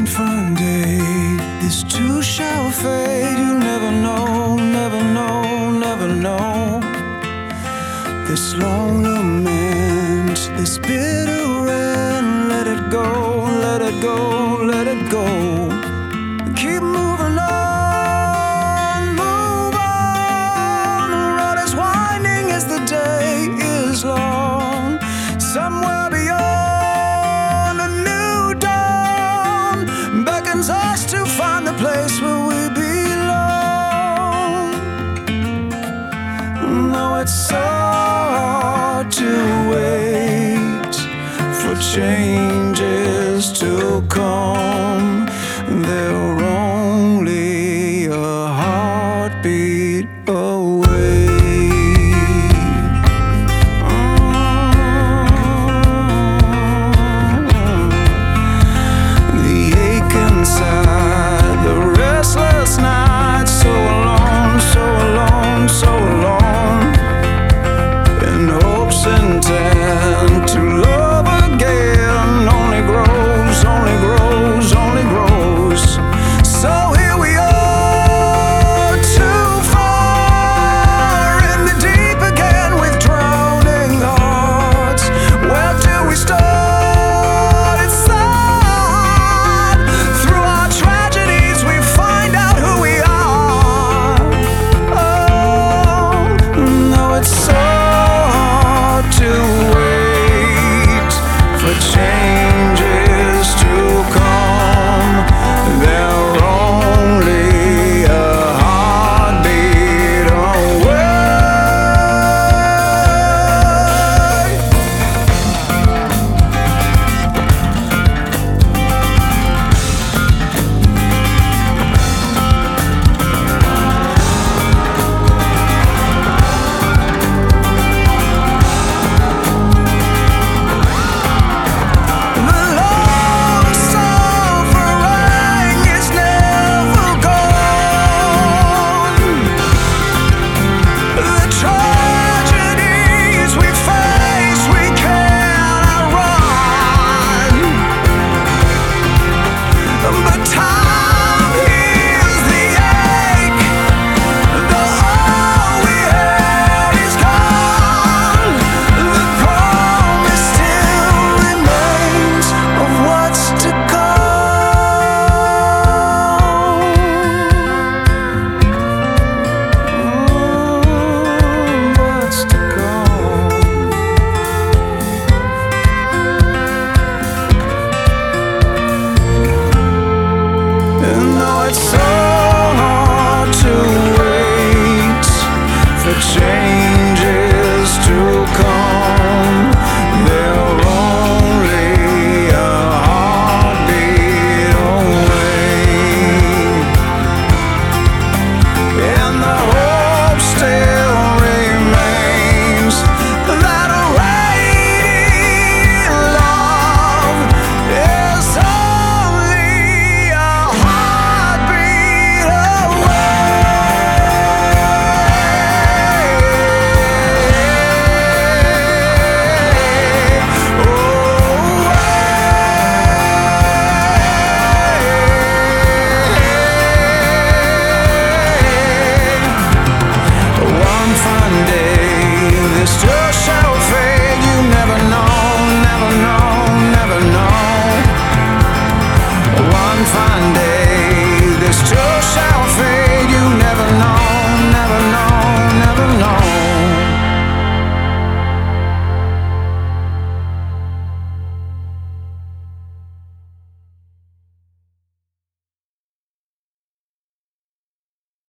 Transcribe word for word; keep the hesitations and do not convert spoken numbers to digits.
one fine day, this too shall fade. You never know, never know, never know. This long lament, this bitter end, let it go, let it go, let it go. Keep moving on, move on. The road is winding as the day is long. Somewhere beyond a new dawn beckons us to find the place where we belong. Though it's so hard to wait for changes to come, they're only a heartbeat away. The ache inside, the restless night, so alone, so alone, so alone. In hopes intent to love again only grows, only grows, only grows. So here we are, too far in the deep again with drowning hearts. Where do we start? It's sad. Through our tragedies we find out who we are. Oh, no, it's so hard to wait for changes to come. They're only a heartbeat away. The long suffering is never gone. The tragedies we face, we cannot run. But time heals the ache. The all we had is gone. The promise still remains of what's to come. What's to come. And though it's so hard to wait for change